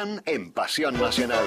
están en Pasión Nacional.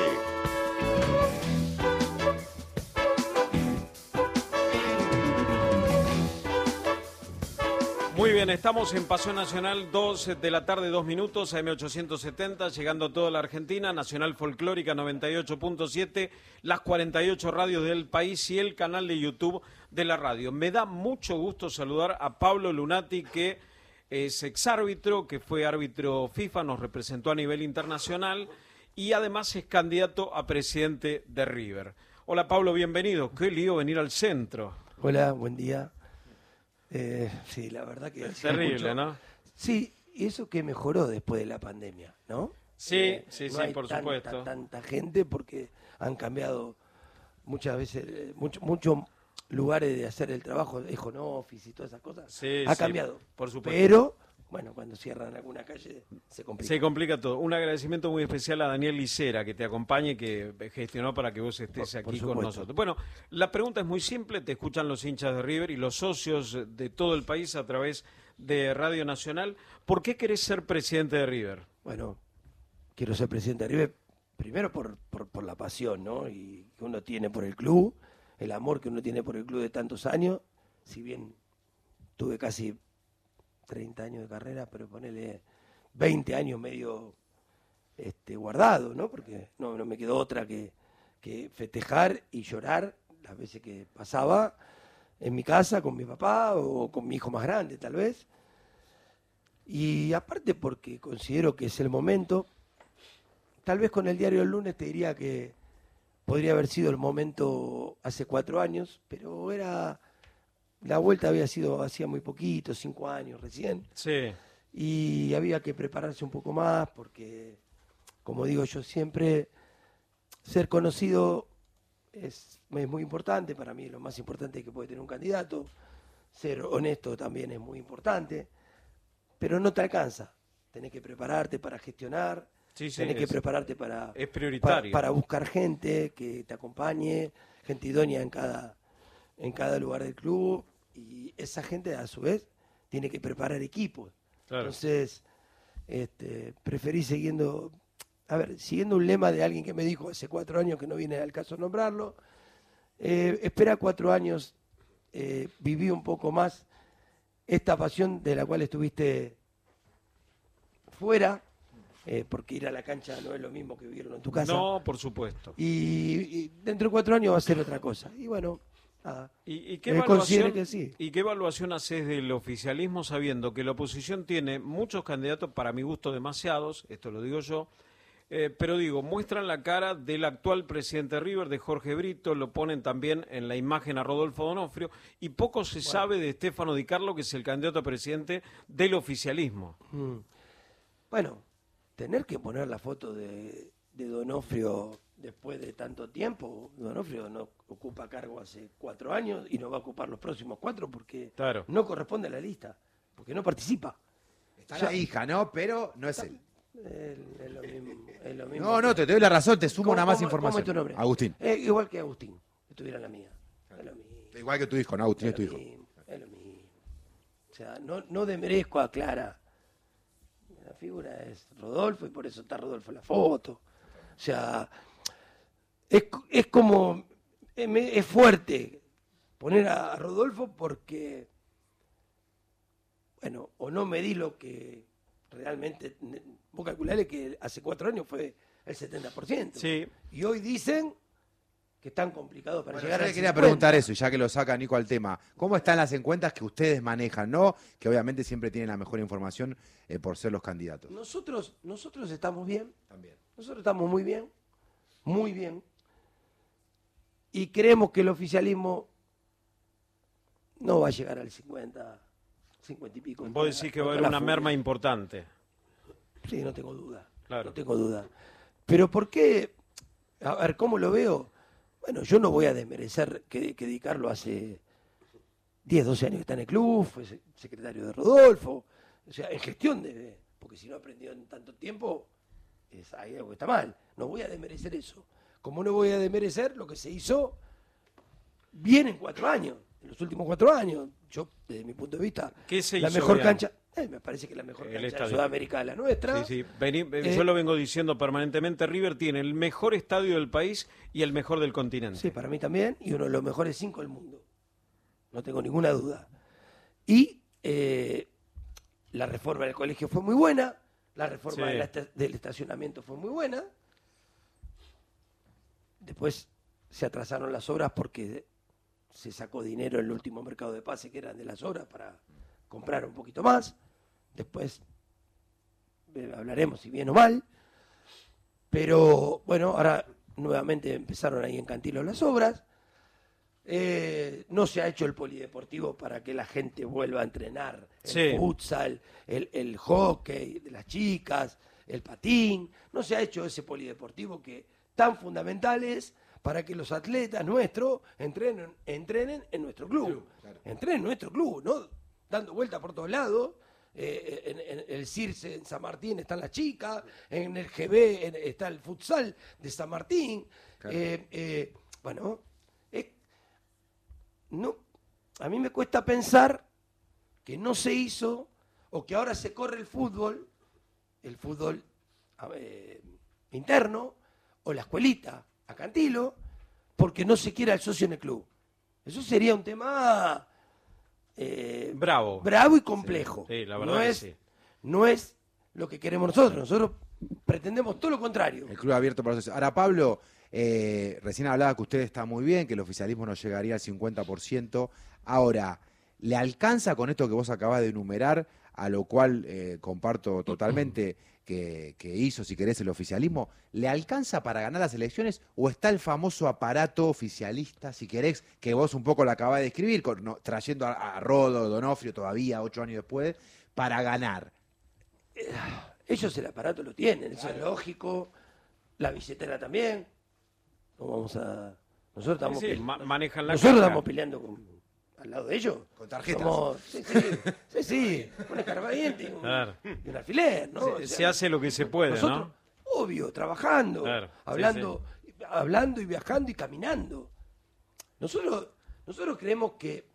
Muy bien, estamos en Pasión Nacional, 2 de la tarde, 2 minutos, AM870, llegando a toda la Argentina, Nacional Folclórica 98.7, las 48 radios del país y el canal de YouTube de la radio. Me da mucho gusto saludar a Pablo Lunati, que es exárbitro, que fue árbitro FIFA, nos representó a nivel internacional y además es candidato a presidente de River. Hola Pablo, bienvenido. Qué lío venir al centro. Hola, buen día. Sí, la verdad que... Es terrible, mucho. ¿no? Sí, y eso que mejoró después de la pandemia, ¿no? Sí, No hay por supuesto. tanta gente porque han cambiado muchas veces, muchos lugares de hacer el trabajo, de home office y todas esas cosas. Sí, ha sí, cambiado. por supuesto. Pero, bueno, cuando cierran alguna calle se complica. Se complica todo. Un agradecimiento muy especial a Daniel Licera, que te acompañe y que gestionó para que vos estés Por aquí con supuesto. nosotros. Bueno, la pregunta es muy simple, te escuchan los hinchas de River y los socios de todo el país a través de Radio Nacional. ¿Por qué querés ser presidente de River? Bueno, quiero ser presidente de River primero por la pasión, ¿no? Y que uno tiene por el club, el amor que uno tiene por el club de tantos años. Si bien tuve casi 30 años de carrera, pero ponele 20 años medio guardado, ¿no? Porque no me quedó otra que festejar y llorar las veces que pasaba en mi casa con mi papá o con mi hijo más grande, tal vez. Y aparte porque considero que es el momento, tal vez con el diario del lunes te diría que podría haber sido el momento hace 4 años, pero la vuelta había sido hacía muy poquito, 5 años recién. Sí. Y había que prepararse un poco más porque, como digo yo siempre, ser conocido es muy importante. Para mí lo más importante que puede tener un candidato. Ser honesto también es muy importante, pero no te alcanza. Tenés que prepararte para gestionar, tenés que prepararte es prioritario. para buscar gente que te acompañe, gente idónea en cada lugar del club, y esa gente a su vez tiene que preparar equipos. Claro. Entonces, preferí siguiendo un lema de alguien que me dijo hace 4 años, que no viene al caso nombrarlo, espera 4 años, viví un poco más esta pasión de la cual estuviste fuera, porque ir a la cancha no es lo mismo que vivirlo en tu casa. No, por supuesto. Y dentro de 4 años va a ser otra cosa. Y bueno, nada. ¿Y qué evaluación, que sí. ¿Y qué evaluación haces del oficialismo sabiendo que la oposición tiene muchos candidatos, para mi gusto demasiados, esto lo digo yo, pero digo, muestran la cara del actual presidente de River, de Jorge Brito, lo ponen también en la imagen a Rodolfo D'Onofrio, y poco se sabe de Stefano Di Carlo, que es el candidato a presidente del oficialismo. Bueno, tener que poner la foto de D'Onofrio después de tanto tiempo. D'Onofrio no ocupa cargo hace 4 años y no va a ocupar los próximos 4 porque Claro. no corresponde a la lista, porque no participa. Está la hija, ¿no? Pero no es él. Es lo mismo. No, te doy la razón, te sumo ¿Cómo- nada más cómo- información. ¿Cómo es tu nombre? Agustín. Igual que Agustín, que estuviera la mía. Es lo mismo. Igual que tu hijo, ¿no? Agustín es tu Es hijo. lo mismo, es lo mismo. O sea, no demerezco a Clara. La figura es Rodolfo y por eso está Rodolfo en la foto. O sea, es como, es fuerte poner a Rodolfo porque, bueno, o no medí lo que realmente, vos calculale que hace 4 años fue el 70%. Sí. Y hoy dicen que están complicados para Bueno, llegar yo a le quería preguntar eso, y ya que lo saca Nico al tema. ¿Cómo están las encuestas que ustedes manejan, no? Que obviamente siempre tienen la mejor información por ser los candidatos. Nosotros estamos bien. También. Nosotros estamos muy bien, muy bien. Y creemos que el oficialismo no va a llegar al 50 y pico. Vos decís que va a haber una merma importante. Sí, no tengo duda. Claro. No tengo duda. Pero ¿por qué? A ver, ¿cómo lo veo? Bueno, yo no voy a desmerecer que Di Carlo hace 10, 12 años que está en el club, fue secretario de Rodolfo, o sea, en gestión porque si no aprendió en tanto tiempo, hay algo que está mal. No voy a desmerecer eso. Como no voy a desmerecer lo que se hizo bien en 4 años, en los últimos 4 años. Yo, desde mi punto de vista, ¿Qué se la hizo mejor bien? cancha, Me parece que la mejor El cancha de estadio. Sudamérica es la nuestra. Sí, sí. Yo lo vengo diciendo permanentemente. River tiene el mejor estadio del país y el mejor del continente. Sí, para mí también, y uno de los mejores 5 del mundo. No tengo ninguna duda. Y la reforma del colegio fue muy buena, la reforma del estacionamiento fue muy buena. Después se atrasaron las obras porque se sacó dinero en el último mercado de pase que eran de las obras para comprar un poquito más. Después hablaremos si bien o mal. Pero bueno, ahora nuevamente empezaron ahí en Cantilo las obras. No se ha hecho el polideportivo para que la gente vuelva a entrenar el futsal, el hockey de las chicas, el patín. No se ha hecho ese polideportivo que tan fundamental es para que los atletas nuestros entrenen en nuestro club. Claro. Entrenen en nuestro club, ¿no? Dando vuelta por todos lados. En el CIRSE en San Martín están las chicas, en el GB está el futsal de San Martín. Claro. Bueno, no, a mí me cuesta pensar que no se hizo o que ahora se corre el fútbol interno o la escuelita a Cantilo porque no se quiera el socio en el club. Eso sería un tema bravo y complejo. Sí, la verdad no es lo que queremos nosotros. Nosotros pretendemos todo lo contrario. El club abierto para los socios. Ahora, Pablo, recién hablaba que usted está muy bien, que el oficialismo no llegaría al 50%. Ahora, ¿le alcanza con esto que vos acabás de enumerar, a lo cual comparto totalmente que hizo, si querés, el oficialismo? ¿Le alcanza para ganar las elecciones o está el famoso aparato oficialista, si querés, que vos un poco lo acabás de describir, trayendo a Rodo, Donofrio todavía, 8 años después, para ganar? Ellos el aparato lo tienen, eso es lógico. La billetera también. No vamos a... Nosotros estamos, manejan la nosotros caja. estamos peleando al lado de ellos. Con tarjetas. Sí. Un escarbadiente y un alfiler, ¿no? Se hace lo que se puede, nosotros, ¿no? Obvio, trabajando, Claro, hablando y viajando y caminando. Nosotros creemos que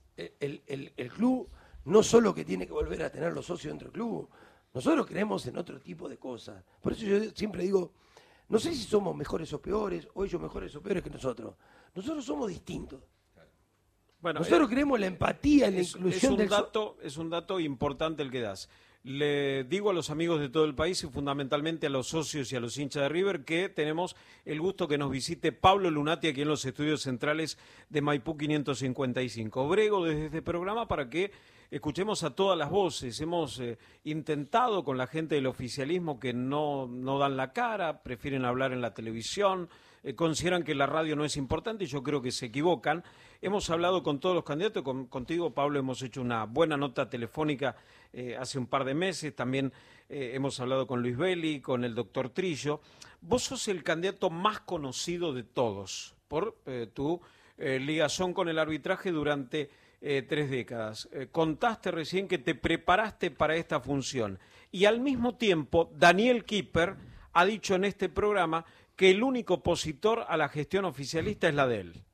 el club no solo que tiene que volver a tener los socios dentro del club, nosotros creemos en otro tipo de cosas. Por eso yo siempre digo, no sé si somos mejores o peores, o ellos mejores o peores que nosotros. Nosotros somos distintos. Bueno, Nosotros creemos en la empatía, en la inclusión del es un dato importante el que das. Le digo a los amigos de todo el país y fundamentalmente a los socios y a los hinchas de River que tenemos el gusto que nos visite Pablo Lunati aquí en los estudios centrales de Maipú 555. Brego desde este programa para que escuchemos a todas las voces. Hemos intentado con la gente del oficialismo que no dan la cara, prefieren hablar en la televisión, consideran que la radio no es importante y yo creo que se equivocan. Hemos hablado con todos los candidatos, contigo, Pablo, hemos hecho una buena nota telefónica hace un par de meses, también hemos hablado con Luis Belli, con el doctor Trillo. Vos sos el candidato más conocido de todos por tu ligazón con el arbitraje durante 3 décadas. Contaste recién que te preparaste para esta función y al mismo tiempo Daniel Kipper ha dicho en este programa que el único opositor a la gestión oficialista es la de él.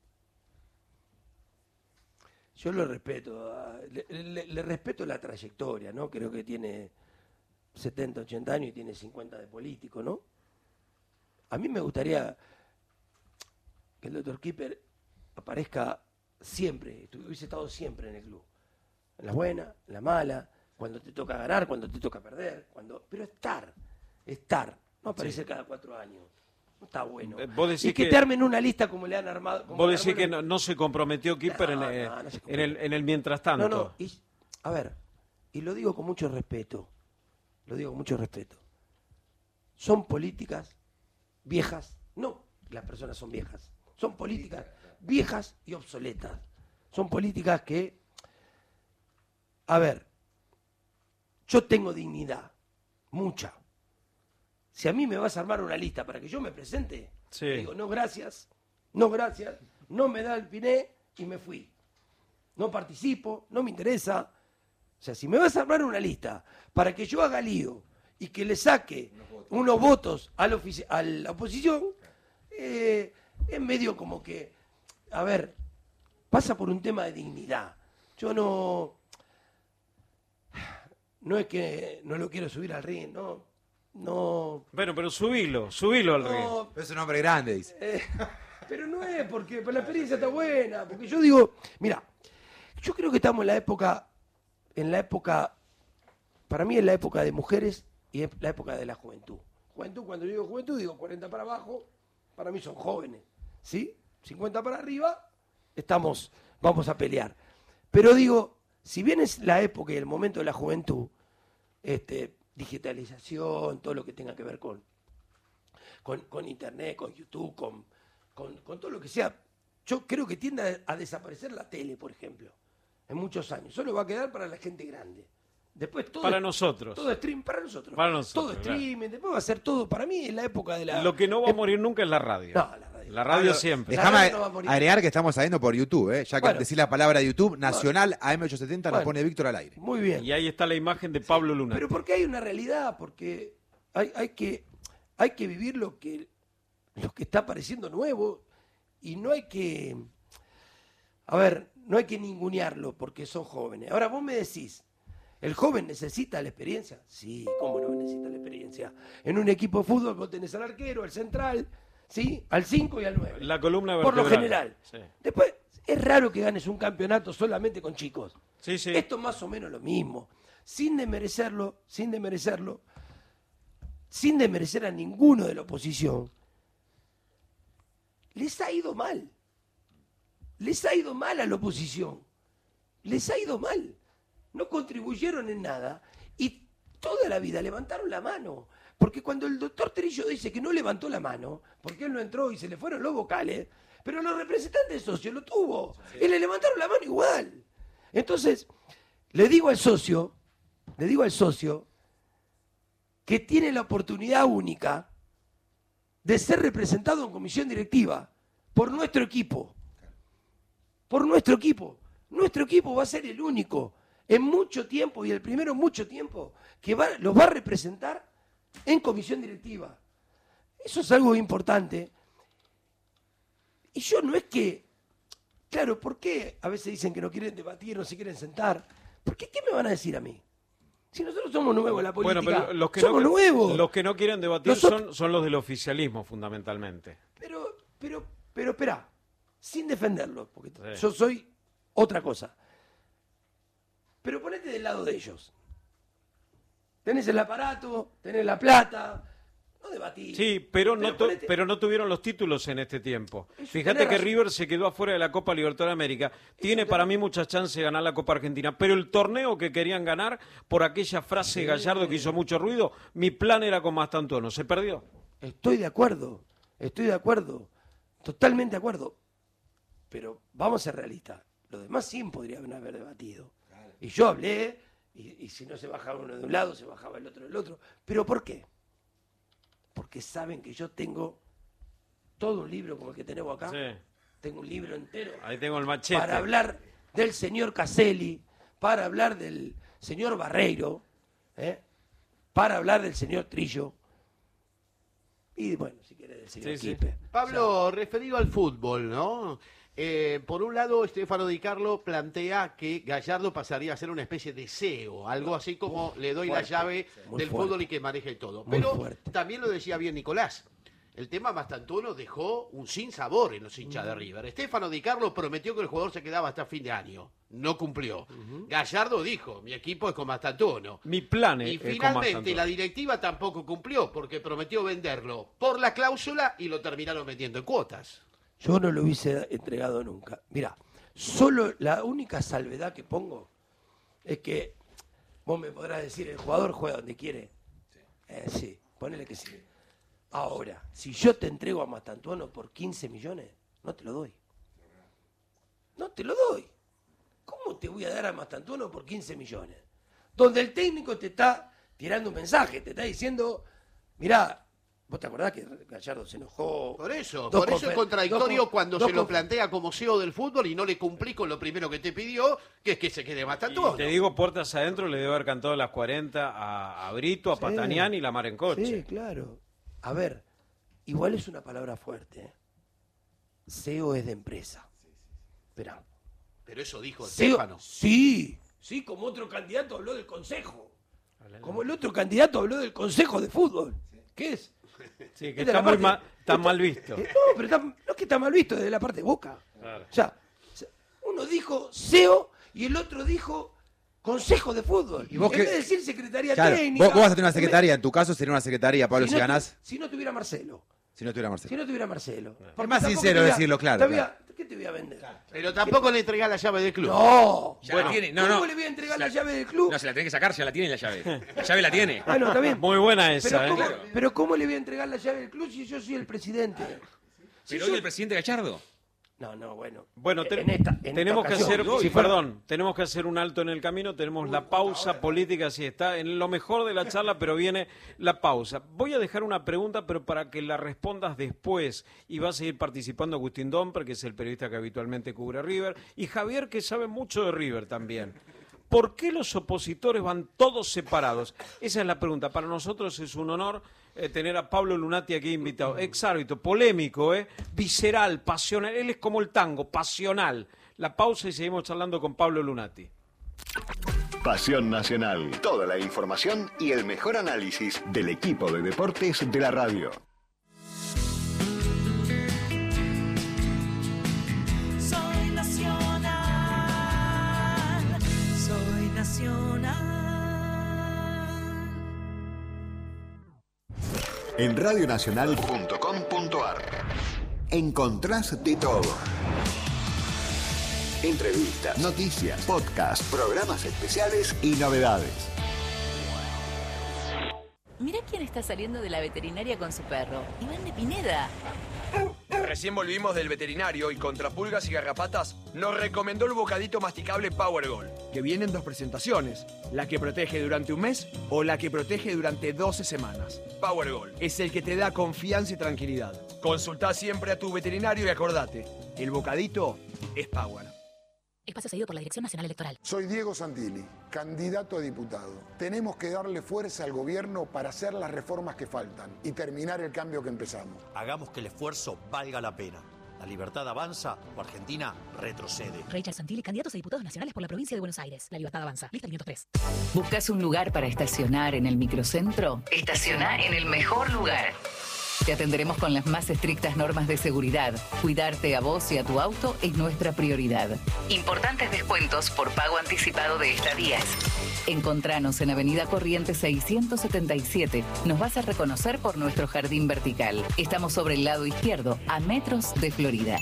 Yo lo respeto, le respeto la trayectoria, ¿no? Creo que tiene 70, 80 años y tiene 50 de político, ¿no? A mí me gustaría que el doctor Kipper aparezca siempre, hubiese estado siempre en el club. En las buenas, en las malas, cuando te toca ganar, cuando te toca perder, pero estar, no aparecer cada 4 años. No está bueno. Y que te armen una lista como le han armado. Vos decís que no se comprometió Kipper en el mientras tanto. No. A ver, y lo digo con mucho respeto. Son políticas viejas. No, las personas son viejas. Son políticas viejas y obsoletas. Son políticas que... A ver, yo tengo dignidad. Mucha. Si a mí me vas a armar una lista para que yo me presente, digo, no gracias, no me da el piné y me fui. No participo, no me interesa. O sea, si me vas a armar una lista para que yo haga lío y que le saque unos votos a la oposición, es medio como que, a ver, pasa por un tema de dignidad. Yo no es que no lo quiero subir al ring, no, Bueno, pero subilo al ring. no, Es un hombre grande, dice. pero no es porque la experiencia está buena, porque yo digo, mira, yo creo que estamos en la época, para mí es la época de mujeres y es la época de la juventud. Juventud, cuando yo digo juventud, digo 40 para abajo, para mí son jóvenes, ¿sí? 50 para arriba, vamos a pelear. Pero digo, si bien es la época y el momento de la juventud, digitalización, todo lo que tenga que ver con internet, con YouTube, con todo lo que sea, yo creo que tiende a desaparecer la tele, por ejemplo, en muchos años. Solo va a quedar para la gente grande. Después todo Para nosotros. Todo stream para nosotros. Para nosotros, Todo streaming, después va a ser todo. Para mí es la época de la. Lo que no va a morir nunca es la radio. No, la radio. La radio siempre. La Déjame radio no va a morir. agregar que estamos saliendo por YouTube, ya que Bueno. decís la palabra YouTube, Nacional AM870 la Bueno. pone Víctor al aire. Muy bien. Y ahí está la imagen de Pablo Luna. Pero porque hay una realidad, porque hay que vivir lo que está pareciendo nuevo y no hay que. A ver, no hay que ningunearlo porque son jóvenes. Ahora vos me decís. ¿El joven necesita la experiencia? Sí, ¿cómo no necesita la experiencia? En un equipo de fútbol vos tenés al arquero, al central, ¿sí? Al 5 y al 9. La columna Por lo vertebral. general. Sí. Después, es raro que ganes un campeonato solamente con chicos. Sí. Esto es más o menos lo mismo. Sin desmerecer a ninguno de la oposición, les ha ido mal. Les ha ido mal a la oposición. Les ha ido mal. No contribuyeron en nada y toda la vida levantaron la mano. Porque cuando el doctor Trillo dice que no levantó la mano, porque él no entró y se le fueron los vocales, pero los representantes socios lo tuvo y le levantaron la mano igual. Entonces, le digo al socio que tiene la oportunidad única de ser representado en comisión directiva por nuestro equipo. Por nuestro equipo. Nuestro equipo va a ser el único en mucho tiempo, y el primero en mucho tiempo, que los va a representar en comisión directiva. Eso es algo importante. Y yo no es que, claro, ¿por qué a veces dicen que no quieren debatir, no se quieren sentar? ¿Por qué? ¿Qué me van a decir a mí? Si nosotros somos nuevos en la política, Bueno, pero somos nuevos. los que no quieren debatir son los del oficialismo, fundamentalmente. Pero espera, sin defenderlo, porque Sí. yo soy otra cosa. Pero ponete del lado de ellos. Tenés el aparato, tenés la plata, no debatís. Sí, pero no ponete- tuvieron los títulos en este tiempo. Eso Fíjate tenés que razón. River se quedó afuera de la Copa Libertadores de América. Tiene para mí muchas chances de ganar la Copa Argentina, pero el torneo que querían ganar, por aquella frase de Gallardo que hizo mucho ruido, mi plan era con Mastantuono. Se perdió. Estoy de acuerdo, totalmente de acuerdo. Pero vamos a ser realistas. Los demás sí podrían haber debatido. Y yo hablé, y si no se bajaba uno de un lado, se bajaba el otro del otro. ¿Pero por qué? Porque saben que yo tengo todo un libro como el que tenemos acá. Sí. Tengo un libro entero Ahí tengo el machete. para hablar del señor Caselli, para hablar del señor Barreiro, para hablar del señor Trillo. Y bueno, si querés del señor Sí, sí. Quispe. Pablo, referido al fútbol, ¿no? Por un lado, Stefano Di Carlo plantea que Gallardo pasaría a ser una especie de CEO, algo así como le doy Fuerte, la llave muy del fuerte. fútbol y que maneje todo. Muy Pero fuerte. también lo decía bien Nicolás. El tema Mastantuono dejó un sinsabor en los hinchas de River. Stefano Di Carlo prometió que el jugador se quedaba hasta fin de año. No cumplió. Gallardo dijo, mi equipo es con Mastantuono. Mi plan Y es con finalmente Mastantuono. la directiva tampoco cumplió porque prometió venderlo por la cláusula y lo terminaron vendiendo en cuotas. Yo no lo hubiese entregado nunca. Mira, solo la única salvedad que pongo es que vos me podrás decir, el jugador juega donde quiere. Sí, ponele que sí. Ahora, si yo te entrego a Mastantuono por 15 millones, no te lo doy. No te lo doy. ¿Cómo te voy a dar a Mastantuono por 15 millones? Donde el técnico te está tirando un mensaje, te está diciendo, mirá, ¿vos te acordás que Gallardo se enojó? Por eso Dos es contradictorio cuando dos se lo confer- plantea como CEO del fútbol y no le cumplí con lo primero que te pidió, que es que se quede Y Mastantuono. te digo, puertas adentro, le debe haber cantado las 40 a Brito, a Sí. Patanián y la mar en coche. Sí, claro. A ver, igual es una palabra fuerte. CEO es de empresa. Espera. Pero eso dijo CEO, Stefano. sí, como otro candidato habló del consejo. Como el otro candidato habló del Consejo de Fútbol. ¿Qué es? Sí, que está mal visto. No, pero no es que está mal visto desde la parte de Boca. Claro. O sea, uno dijo CEO y el otro dijo Consejo de Fútbol. ¿Y vos en vez de decir Secretaría claro, Técnica. vos vas a tener una secretaría, en tu caso sería una secretaría, Pablo, si ganás. Si no tuviera Marcelo. Si no tuviera Marcelo. Si no tuviera Marcelo. Es más sincero decirlo, claro. ¿Qué te voy a vender? Pero tampoco le entregás la llave del club. No. Ya la tiene. ¿Cómo le voy a entregar la llave del club? No, se la tiene que sacar, ya la tiene la llave. La llave la tiene. Bueno, está bien. Muy buena esa. Pero ¿cómo le voy a entregar la llave del club si yo soy el presidente? Pero hoy el presidente Gallardo. No, bueno. Bueno, tenemos que hacer, tenemos que hacer un alto en el camino, tenemos la pausa política, sí, está en lo mejor de la charla, pero viene la pausa. Voy a dejar una pregunta, pero para que la respondas después, y va a seguir participando Agustín Domper, que es el periodista que habitualmente cubre River, y Javier, que sabe mucho de River también. ¿Por qué los opositores van todos separados? Esa es la pregunta. Para nosotros es un honor tener a Pablo Lunati aquí invitado. Exárbitro, polémico, visceral, pasional. Él es como el tango, pasional. La pausa y seguimos charlando con Pablo Lunati. Pasión Nacional. Toda la información y el mejor análisis del equipo de deportes de la radio. Soy nacional, soy nacional. En radionacional.com.ar encontrás de todo. Entrevistas, noticias, podcasts, programas especiales y novedades. Mirá quién está saliendo de la veterinaria con su perro. Iván de Pineda. Recién volvimos del veterinario y contra pulgas y garrapatas nos recomendó el bocadito masticable Power Gold, que viene en 2 presentaciones, la que protege durante un mes o la que protege durante 12 semanas. Power Gold es el que te da confianza y tranquilidad. Consultá siempre a tu veterinario y acordate, el bocadito es Power. Espacio cedido por la Dirección Nacional Electoral. Soy Diego Santilli, candidato a diputado. Tenemos que darle fuerza al gobierno para hacer las reformas que faltan y terminar el cambio que empezamos. Hagamos que el esfuerzo valga la pena. La libertad avanza o Argentina retrocede. Richard Santilli, candidatos a diputados nacionales por la provincia de Buenos Aires. La libertad avanza. Lista 503. ¿Buscas un lugar para estacionar en el microcentro? Estaciona en el mejor lugar. Te atenderemos con las más estrictas normas de seguridad. Cuidarte a vos y a tu auto es nuestra prioridad. Importantes descuentos por pago anticipado de estadías. Encontranos en Avenida Corrientes 677. Nos vas a reconocer por nuestro jardín vertical. Estamos sobre el lado izquierdo, a metros de Florida.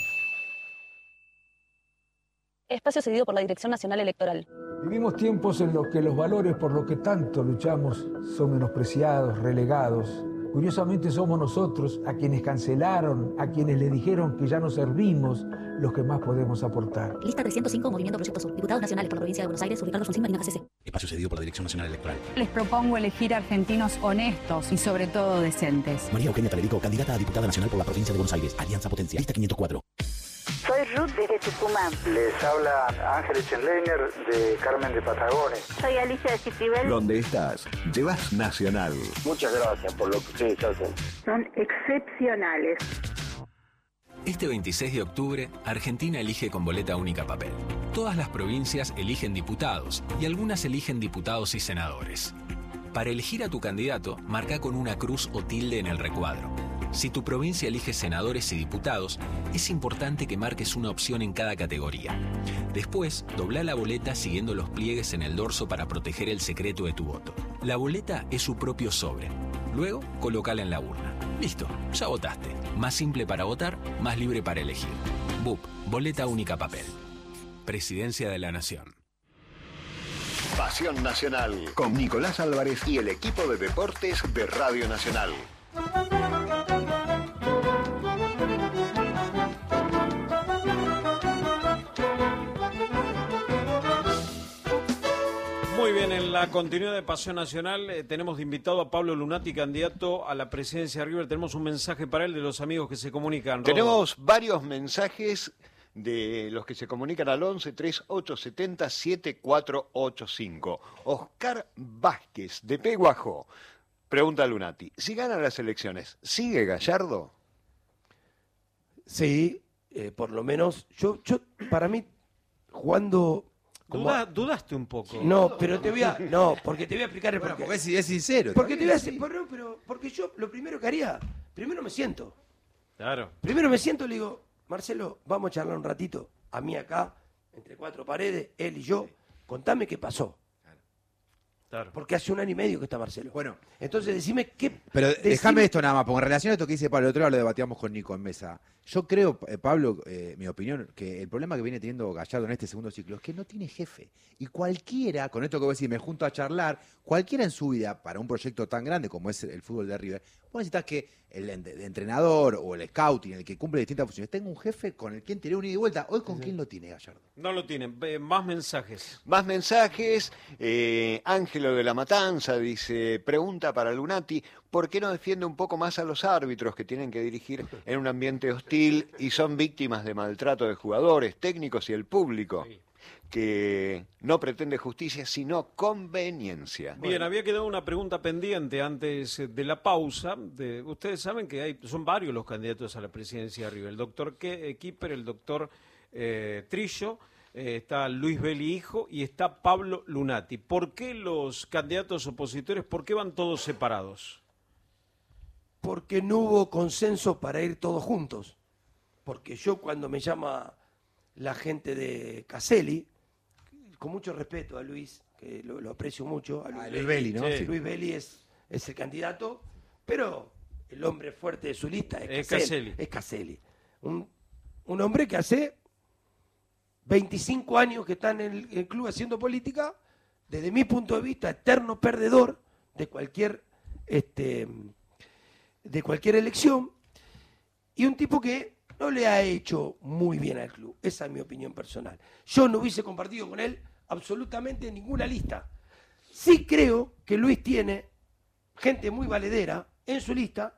Espacio cedido por la Dirección Nacional Electoral. Vivimos tiempos en los que los valores por los que tanto luchamos son menospreciados, relegados. Curiosamente somos nosotros a quienes cancelaron, a quienes le dijeron que ya no servimos, los que más podemos aportar. Lista 305, Movimiento Proyecto Sur. Diputados nacionales por la provincia de Buenos Aires, Ricardo Fulcín, Marina CCC. Espacio cedido por la Dirección Nacional Electoral. Les propongo elegir argentinos honestos y sobre todo decentes. María Eugenia Talerico, candidata a diputada nacional por la provincia de Buenos Aires. Alianza Potencia. Lista 504. Soy Ruth desde Tucumán. Les habla Ángel Echenleiner de Carmen de Patagones. Soy Alicia de Citibel. ¿Dónde estás? Llevas Nacional. Muchas gracias por lo que ustedes hacen. Son excepcionales. Este 26 de octubre, Argentina elige con boleta única papel. Todas las provincias eligen diputados y algunas eligen diputados y senadores. Para elegir a tu candidato, marca con una cruz o tilde en el recuadro. Si tu provincia elige senadores y diputados, es importante que marques una opción en cada categoría. Después, dobla la boleta siguiendo los pliegues en el dorso para proteger el secreto de tu voto. La boleta es su propio sobre. Luego, colócala en la urna. Listo, ya votaste. Más simple para votar, más libre para elegir. BUP, boleta única papel. Presidencia de la Nación. Pasión Nacional con Nicolás Álvarez y el equipo de deportes de Radio Nacional. Muy bien, en la continuidad de Pasión Nacional tenemos de invitado a Pablo Lunati, candidato a la presidencia de River. Tenemos un mensaje para él de los amigos que se comunican. Tenemos varios mensajes de los que se comunican al 11 3870 7485. Oscar Vázquez, de Peguajó, pregunta a Lunati: si ganan las elecciones, ¿sigue Gallardo? Sí, por lo menos. Yo para mí, jugando Dudaste un poco. No, pero te voy a... No, porque te voy a explicar el porqué. Porque es sincero. Porque te voy a decir... Porque yo lo primero que haría... Primero me siento. Claro. Primero me siento y le digo, Marcelo, vamos a charlar un ratito. A mí acá, entre cuatro paredes, él y yo. Contame qué pasó. Claro. Porque hace 1 año y medio que está Marcelo. Bueno. Entonces decime qué... Pero déjame esto nada más, porque en relación a esto que dice Pablo, el otro día lo debatíamos con Nico en mesa. Yo creo, Pablo, mi opinión, que el problema que viene teniendo Gallardo en este segundo ciclo es que no tiene jefe. Y cualquiera, con esto que voy a decir, me junto a charlar, cualquiera en su vida, para un proyecto tan grande como es el fútbol de River, vos necesitas que el entrenador o el scouting, el que cumple distintas funciones, tenga un jefe con el quien tiene un ida y vuelta. Hoy, ¿con quién lo tiene Gallardo? No lo tienen. Más mensajes. Más mensajes. Ángelo de la Matanza dice, pregunta para Lunati, ¿por qué no defiende un poco más a los árbitros que tienen que dirigir en un ambiente hostil y son víctimas de maltrato de jugadores, técnicos y el público? Que no pretende justicia, sino conveniencia. Bien, había quedado una pregunta pendiente antes de la pausa. Ustedes saben que son varios los candidatos a la presidencia de River. El doctor Kipper, el doctor Trillo, está Luis Belli hijo y está Pablo Lunati. ¿Por qué los candidatos opositores, por qué van todos separados? Porque no hubo consenso para ir todos juntos. Porque yo cuando me llama la gente de Caselli, con mucho respeto a Luis, que lo aprecio mucho. A Luis Belli, ¿no? Sí. Luis Belli es el candidato, pero el hombre fuerte de su lista es Caselli. Es Caselli. Un hombre que hace 25 años que está en el club haciendo política, desde mi punto de vista, eterno perdedor de cualquier elección, y un tipo que no le ha hecho muy bien al club. Esa es mi opinión personal. Yo no hubiese compartido con él absolutamente ninguna lista. Sí creo que Luis tiene gente muy valedera en su lista,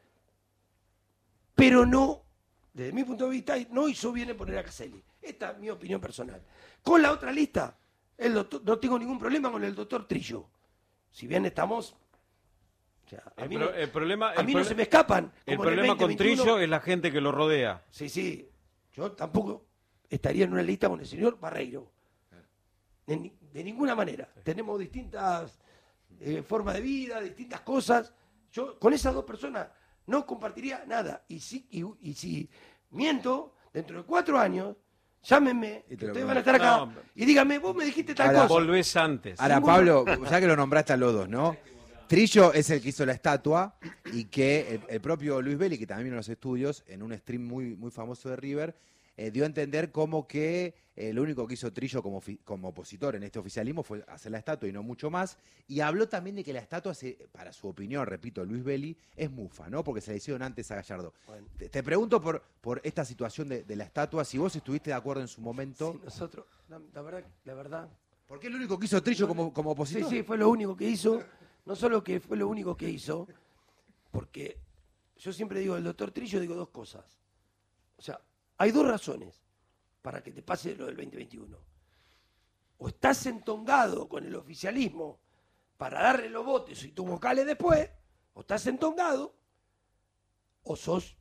pero no, desde mi punto de vista, no hizo bien en poner a Caselli. Esta es mi opinión personal. Con la otra lista, no tengo ningún problema con el doctor Trillo. Si bien estamos... O sea, a mí no se me escapan. El problema con Trillo es la gente que lo rodea. Sí. Yo tampoco estaría en una lista con el señor Barreiro. De ninguna manera. Tenemos distintas formas de vida, distintas cosas. Yo con esas dos personas no compartiría nada. Y si miento, dentro de 4 años, llámenme, que ustedes van a estar acá, y díganme, vos me dijiste tal cosa. Volvés antes. Ahora, Pablo, ya que lo nombraste a los dos, ¿no? Trillo es el que hizo la estatua y que el propio Luis Belli, que también vino a los estudios, en un stream muy, muy famoso de River, dio a entender como que lo único que hizo Trillo como opositor en este oficialismo fue hacer la estatua y no mucho más. Y habló también de que la estatua, para su opinión, repito, Luis Belli, es mufa, ¿no? Porque se la hicieron antes a Gallardo. Bueno. Te pregunto por esta situación de la estatua, si vos estuviste de acuerdo en su momento. Sí, nosotros, la verdad. ¿Por qué lo único que hizo Trillo como opositor? Sí, fue lo único que hizo. No solo que fue lo único que hizo, porque yo siempre digo, el doctor Trillo, digo 2 cosas. O sea, hay 2 razones para que te pase lo del 2021. O estás entongado con el oficialismo para darle los votos y tus vocales después, o estás entongado, o sos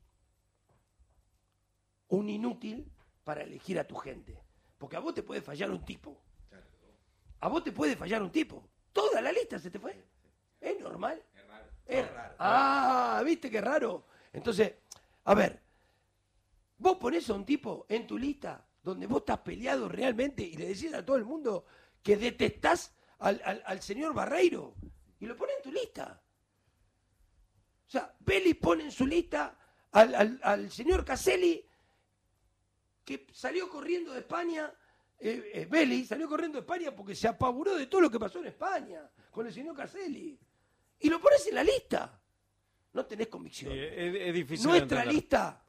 un inútil para elegir a tu gente. Porque a vos te puede fallar un tipo. A vos te puede fallar un tipo. Toda la lista se te fue. ¿Es normal? Es raro. Ah, ¿viste qué raro? Entonces, a ver, vos ponés a un tipo en tu lista donde vos estás peleado realmente y le decís a todo el mundo que detestás al señor Barreiro y lo ponés en tu lista. O sea, Belli pone en su lista al señor Caselli, que salió corriendo de España. Belli salió corriendo de España porque se apaburó de todo lo que pasó en España con el señor Caselli. Y lo pones en la lista. No tenés convicción. Es difícil. Nuestra lista,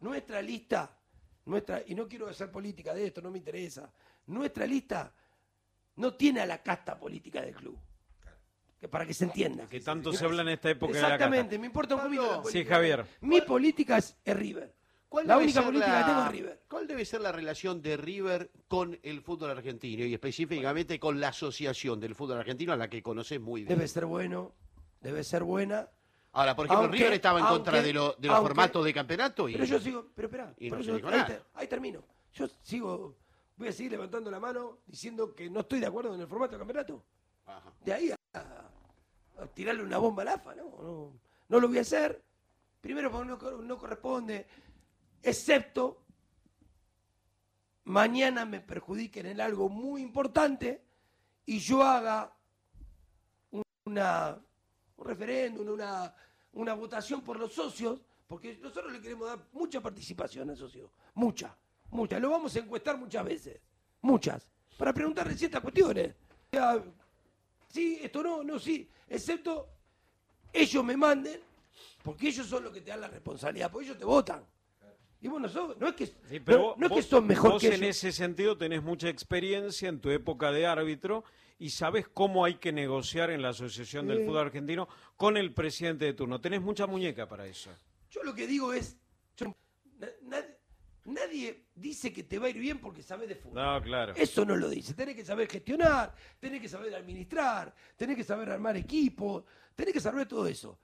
y no quiero hacer política de esto, no me interesa. Nuestra lista no tiene a la casta política del club. Para que se entienda. Que tanto se habla en esta época. Exactamente, me importa un poquito la política. Sí, Javier. Mi política es River. La única política que tengo es River. ¿Cuál debe ser la relación de River con el fútbol argentino y específicamente con la asociación del fútbol argentino a la que conoces muy bien? Debe ser buena. Ahora, por ejemplo, River estaba en contra de los formatos de campeonato. Pero yo sigo, pero espera, ahí termino. Yo sigo voy a seguir levantando la mano diciendo que no estoy de acuerdo en el formato de campeonato. Ajá. De ahí a tirarle una bomba al AFA, no lo voy a hacer. Primero porque no corresponde, excepto mañana me perjudiquen en algo muy importante y yo haga un referéndum, una votación por los socios, porque nosotros le queremos dar mucha participación al socio, mucha, lo vamos a encuestar muchas veces, para preguntarle ciertas cuestiones. Sí, esto no, sí, excepto ellos me manden, porque ellos son los que te dan la responsabilidad, porque ellos te votan. Y bueno, no es que, sí, pero no es que son mejor vos que en ellos. ese sentido tenés mucha experiencia en tu época de árbitro y sabés cómo hay que negociar en la Asociación del Fútbol Argentino con el presidente de turno. Tenés mucha muñeca para eso. Yo lo que digo es, nadie dice que te va a ir bien porque sabes de fútbol. No, claro. Eso no lo dice. Tenés que saber gestionar, tenés que saber administrar, tenés que saber armar equipos, tenés que saber todo eso.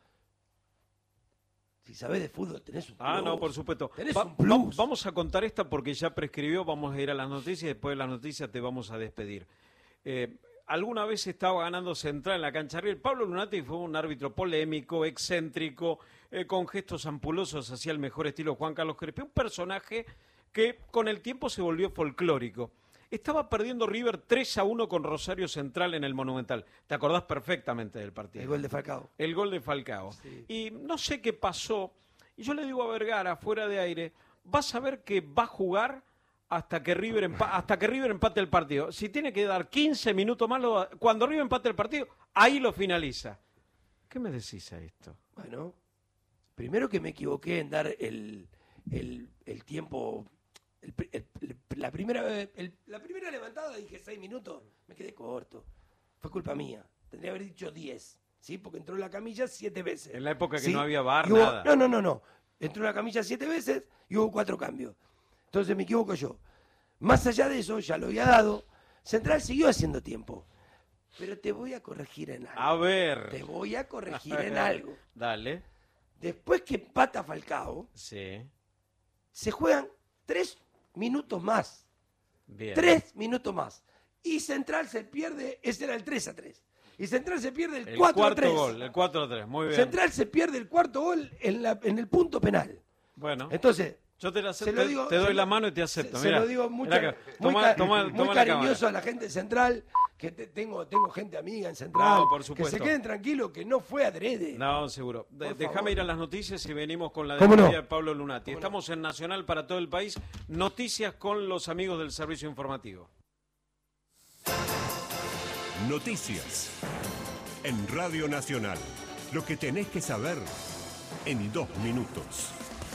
Si sabés de fútbol, tenés un plus. No, por supuesto. Tenés un plus. Vamos a contar esta porque ya prescribió, vamos a ir a las noticias y después de las noticias te vamos a despedir. Alguna vez estaba ganando Central en la cancha River. Pablo Lunati fue un árbitro polémico, excéntrico, con gestos ampulosos hacia el mejor estilo Juan Carlos Crespi. Un personaje que con el tiempo se volvió folclórico. Estaba perdiendo River 3-1 con Rosario Central en el Monumental. Te acordás perfectamente del partido. El gol de Falcao. El gol de Falcao. Sí. Y no sé qué pasó. Y yo le digo a Vergara, fuera de aire, vas a ver que va a jugar hasta que River empate el partido. Si tiene que dar 15 minutos más, cuando River empate el partido, ahí lo finaliza. ¿Qué me decís a esto? Bueno, primero que me equivoqué en dar el tiempo. La primera levantada dije 6 minutos, me quedé corto. Fue culpa mía. Tendría que haber dicho 10, ¿sí? Porque entró en la camilla 7 veces. En la época que ¿sí? no había VAR, nada. No. No. Entró en la camilla 7 veces y hubo 4 cambios. Entonces me equivoco yo. Más allá de eso, ya lo había dado. Central siguió haciendo tiempo. Pero te voy a corregir en algo. A ver. Te voy a corregir en algo. Dale. Después que empata Falcao, sí, se juegan 3 minutos más. Bien. 3 minutos más. Y Central se pierde, ese era el 3-3. Y Central se pierde el 4-3. Cuarto gol, el 4-3, muy bien. Central se pierde el cuarto gol en el punto penal. Bueno. Entonces, yo te doy la mano y te acepto. Se lo digo muy cariñoso a la gente de Central, que tengo gente amiga en Central. No, por supuesto. Que se queden tranquilos, que no fue adrede. No, seguro. Déjame ir a las noticias y venimos con la ¿Cómo despedida no? de Pablo Lunati. Estamos en Nacional para todo el país. Noticias con los amigos del Servicio Informativo. Noticias en Radio Nacional. Lo que tenés que saber en 2 minutos.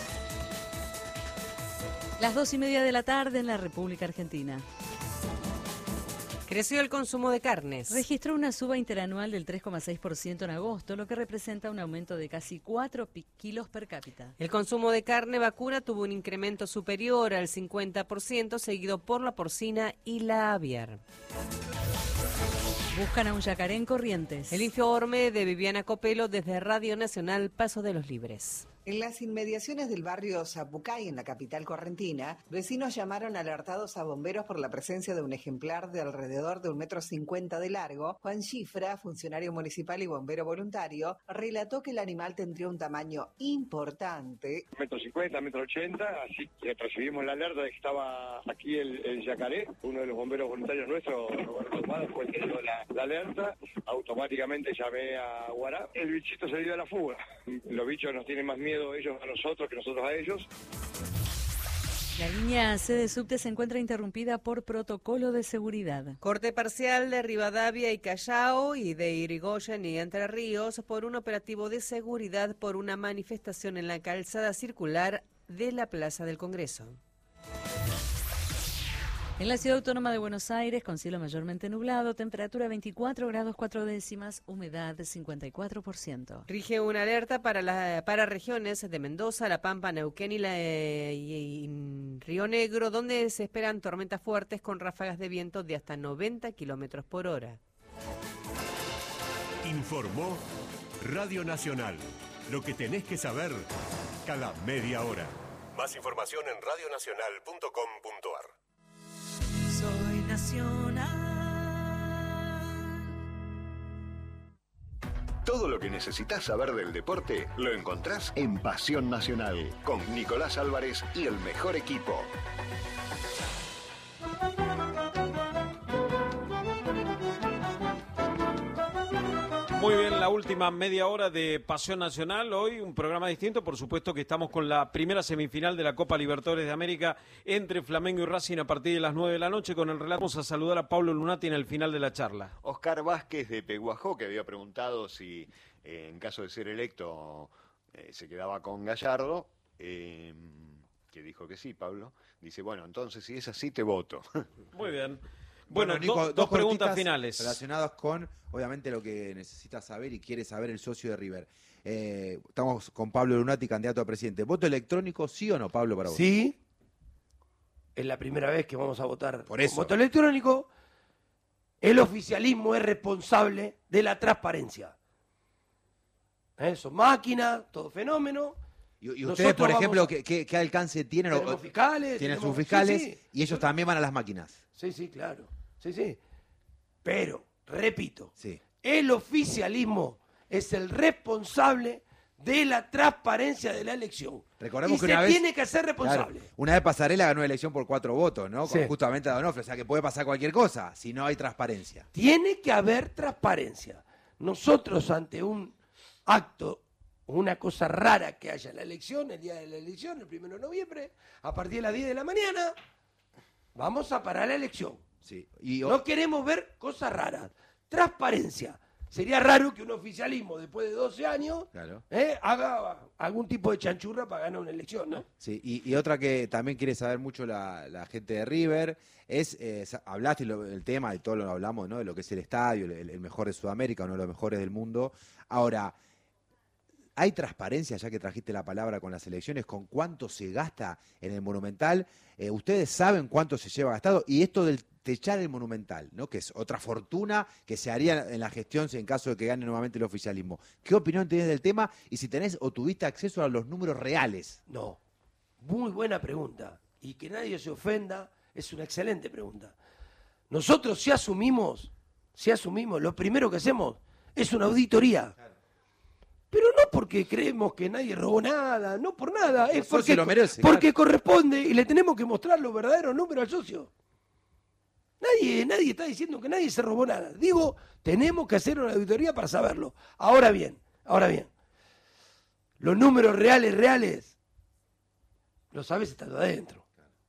Las 2:30 de la tarde en la República Argentina. Creció el consumo de carnes. Registró una suba interanual del 3,6% en agosto, lo que representa un aumento de casi 4 kilos per cápita. El consumo de carne vacuna tuvo un incremento superior al 50%, seguido por la porcina y la aviar. Buscan a un yacaré en Corrientes. El informe de Viviana Copelo desde Radio Nacional Paso de los Libres. En las inmediaciones del barrio Zapucay, en la capital correntina, vecinos llamaron alertados a bomberos por la presencia de un ejemplar de alrededor de 1,50 m de largo. Juan Chifra, funcionario municipal y bombero voluntario, relató que el animal tendría un tamaño importante. 1,50 m, 1,80 m, así que recibimos la alerta de que estaba aquí el yacaré. Uno de los bomberos voluntarios nuestros, Roberto Tomado, fue el que dio la alerta. Automáticamente llamé a Guará. El bichito se dio a la fuga. Los bichos nos tienen más miedo ellos a nosotros que nosotros a ellos. La línea C de subte se encuentra interrumpida por protocolo de seguridad. Corte parcial de Rivadavia y Callao y de Irigoyen y Entre Ríos por un operativo de seguridad por una manifestación en la calzada circular de la Plaza del Congreso. En la Ciudad Autónoma de Buenos Aires, con cielo mayormente nublado, temperatura 24 grados 4 décimas, humedad 54%. Rige una alerta para regiones de Mendoza, La Pampa, Neuquén y Río Negro, donde se esperan tormentas fuertes con ráfagas de viento de hasta 90 kilómetros por hora. Informó Radio Nacional. Lo que tenés que saber cada media hora. Más información en radionacional.com.ar. Nacional. Todo lo que necesitas saber del deporte lo encontrás en Pasión Nacional, con Nicolás Álvarez y el mejor equipo. Muy bien, la última media hora de Pasión Nacional. Hoy un programa distinto, por supuesto que estamos con la primera semifinal de la Copa Libertadores de América entre Flamengo y Racing a partir de las 9 de la noche. Con el relato vamos a saludar a Pablo Lunati en el final de la charla. Oscar Vázquez de Peguajó, que había preguntado si en caso de ser electo se quedaba con Gallardo, que dijo que sí, Pablo. Dice, bueno, entonces si es así te voto. Muy bien. Bueno, Nico, dos preguntas finales. Relacionadas con, obviamente, lo que necesita saber y quiere saber el socio de River. Estamos con Pablo Lunati, candidato a presidente. ¿Voto electrónico, sí o no, Pablo, para vos? Sí. Es la primera vez que vamos a votar por eso. Con voto electrónico. El oficialismo es responsable de la transparencia. Son máquinas, todo fenómeno. ¿Y ustedes, por ejemplo, qué alcance tienen? Tenemos fiscales. Tienen sus fiscales, sí. Y ellos también van a las máquinas. Sí, claro. Sí. Pero, repito, sí. El oficialismo es el responsable de la transparencia de la elección. Recordemos y que se una vez, tiene que hacer responsable. Claro, una vez Pasarela ganó la elección por 4 votos, ¿no? Sí. Justamente a Donofrio, o sea que puede pasar cualquier cosa si no hay transparencia. Tiene que haber transparencia. Nosotros ante un acto, una cosa rara que haya en la elección, el día de la elección, el 1 de noviembre, a partir de las 10 de la mañana, vamos a parar la elección. Sí. No queremos ver cosas raras. Transparencia. Sería raro que un oficialismo, después de 12 años, claro, haga algún tipo de chanchurra para ganar una elección, ¿no? Sí, y otra que también quiere saber mucho la gente de River es, hablaste el tema, y todo lo hablamos, ¿no? De lo que es el estadio, el mejor de Sudamérica, uno de los mejores del mundo. Ahora, ¿hay transparencia, ya que trajiste la palabra, con las elecciones, con cuánto se gasta en el Monumental? ¿Ustedes saben cuánto se lleva gastado? Y esto del techar el Monumental, ¿no? Que es otra fortuna que se haría en la gestión en caso de que gane nuevamente el oficialismo. ¿Qué opinión tenés del tema? Y si tenés o tuviste acceso a los números reales. No. Muy buena pregunta. Y que nadie se ofenda, es una excelente pregunta. Nosotros si asumimos, lo primero que hacemos es una auditoría. Claro. Pero no porque creemos que nadie robó nada, no por nada, es porque, lo merece, porque corresponde y le tenemos que mostrar los verdaderos números al socio. Nadie está diciendo que nadie se robó nada. Digo, tenemos que hacer una auditoría para saberlo. Ahora bien, los números reales, lo sabes estando adentro.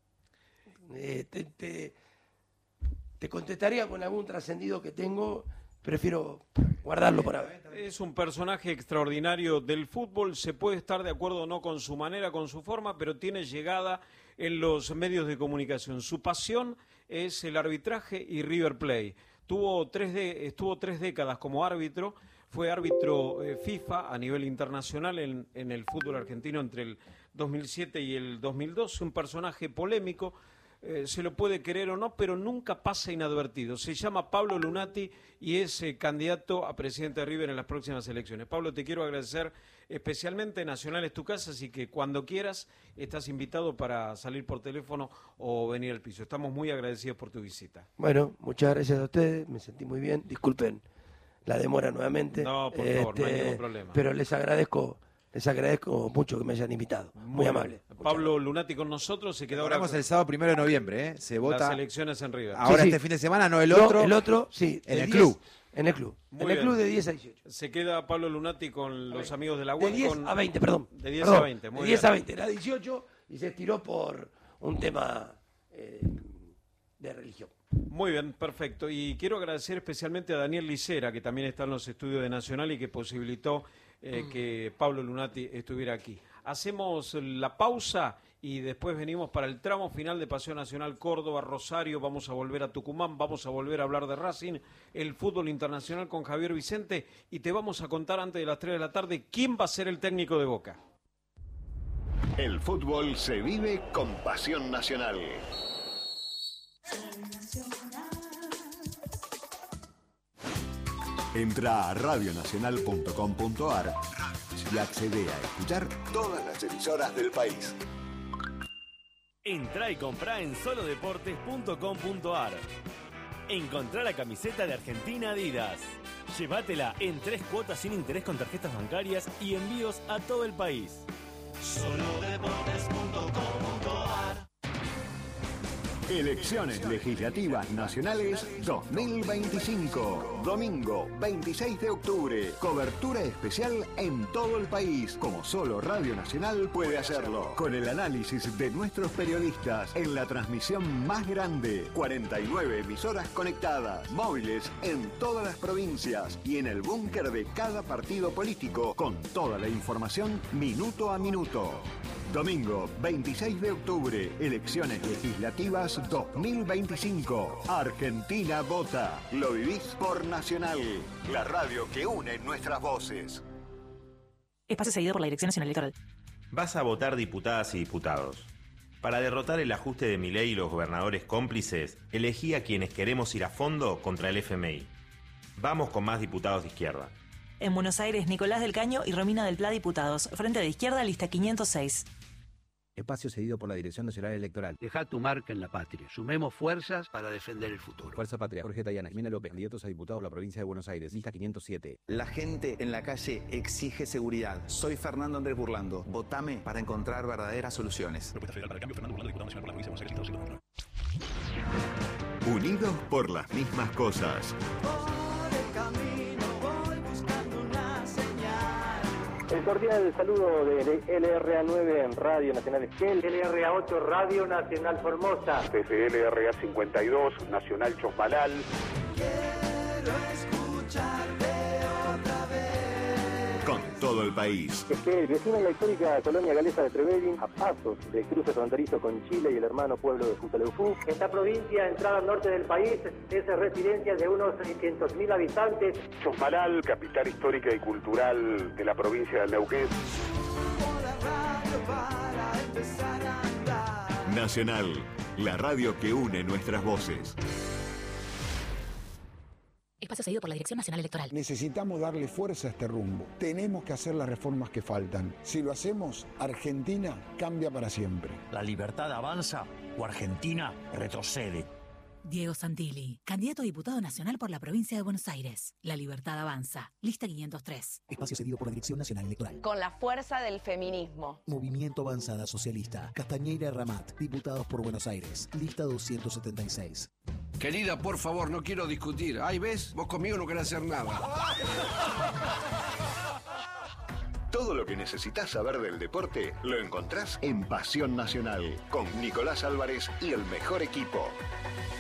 Te contestaría con algún trascendido que tengo, prefiero guardarlo para ver. Es un personaje extraordinario del fútbol, se puede estar de acuerdo o no con su manera, con su forma, pero tiene llegada en los medios de comunicación. Su pasión es el arbitraje y River Plate. Estuvo 3 décadas como árbitro, fue árbitro FIFA a nivel internacional en el fútbol argentino entre el 2007 y el 2012, un personaje polémico. Se lo puede querer o no, pero nunca pasa inadvertido. Se llama Pablo Lunati y es candidato a presidente de River en las próximas elecciones. Pablo, te quiero agradecer especialmente. Nacional es tu casa, así que cuando quieras estás invitado para salir por teléfono o venir al piso. Estamos muy agradecidos por tu visita. Bueno, muchas gracias a ustedes, me sentí muy bien. Disculpen la demora nuevamente. No, por favor, no hay ningún problema. Pero les agradezco mucho que me hayan invitado. Muy amable. Pablo Lunati con nosotros. Se queda ahora. El sábado 1 de noviembre, Se vota. Las elecciones en River. Ahora este fin de semana, no el otro. El otro, sí. En el club. En el club. En el club de 10 a 18. Se queda Pablo Lunati con los amigos de la UAC. De 10 a 20, perdón. De 10 a 20, muy de 10 a 20. Era 18 y se estiró por un tema de religión. Muy bien, perfecto. Y quiero agradecer especialmente a Daniel Licera, que también está en los estudios de Nacional y que posibilitó que Pablo Lunati estuviera aquí. Hacemos la pausa y después venimos para el tramo final de Pasión Nacional Córdoba, Rosario, vamos a volver a Tucumán, vamos a volver a hablar de Racing, el fútbol internacional con Javier Vicente y te vamos a contar antes de las 3 de la tarde quién va a ser el técnico de Boca. El fútbol se vive con Pasión Nacional. Entra a radionacional.com.ar y accede a escuchar todas las emisoras del país. Entra y comprá en solodeportes.com.ar. encontrá la camiseta de Argentina Adidas. Llévatela en 3 cuotas sin interés con tarjetas bancarias y envíos a todo el país. Solodeportes.com.ar. Elecciones Legislativas Nacionales 2025. Domingo 26 de octubre. Cobertura especial en todo el país, como solo Radio Nacional puede hacerlo. Con el análisis de nuestros periodistas en la transmisión más grande. 49 emisoras conectadas, móviles en todas las provincias y en el búnker de cada partido político, con toda la información minuto a minuto. Domingo 26 de octubre, elecciones legislativas 2025. Argentina vota. Lo vivís por Nacional, la radio que une nuestras voces. Espacio seguido por la Dirección Nacional Electoral. Vas a votar diputadas y diputados. Para derrotar el ajuste de Milei y los gobernadores cómplices, elegí a quienes queremos ir a fondo contra el FMI. Vamos con más diputados de izquierda. En Buenos Aires, Nicolás del Caño y Romina del Pla, diputados. Frente de Izquierda, lista 506. Espacio cedido por la Dirección Nacional Electoral. Deja tu marca en la patria. Sumemos fuerzas para defender el futuro. Fuerza Patria. Jorge Tayana, Jimena López, candidatos a diputados de la provincia de Buenos Aires. Lista 507. La gente en la calle exige seguridad. Soy Fernando Andrés Burlando. Votame para encontrar verdaderas soluciones. Propuesta Federal para el Cambio, Fernando Burlando, diputado nacional por la provincia de Buenos Aires, lista 209. Unidos por las mismas cosas. El cordial saludo de LRA9 en Radio Nacional Esquel, LRA8 Radio Nacional Formosa, desde LRA52 Nacional Chosmalal. Quiero escucharte otra vez. Con todo el país. Esquel, vecino en la histórica colonia galesa de Trevelin, a pasos de cruce fronterizo con Chile y el hermano pueblo de Futaleufú. Esta provincia, entrada al norte del país, es residencia de unos 600.000 habitantes. Chosmalal, capital histórica y cultural de la provincia del Neuquén. Nacional, la radio que une nuestras voces. Espacio cedido por la Dirección Nacional Electoral. Necesitamos darle fuerza a este rumbo. Tenemos que hacer las reformas que faltan. Si lo hacemos, Argentina cambia para siempre. La libertad avanza o Argentina retrocede. Diego Santilli, candidato a diputado nacional por la provincia de Buenos Aires. La libertad avanza. Lista 503. Espacio cedido por la Dirección Nacional Electoral. Con la fuerza del feminismo. Movimiento Avanzada Socialista. Castañeira Ramat, diputados por Buenos Aires. Lista 276. Querida, por favor, no quiero discutir. Ay, ¿ves? Vos conmigo no querés hacer nada. Todo lo que necesitas saber del deporte lo encontrás en Pasión Nacional, con Nicolás Álvarez y el mejor equipo.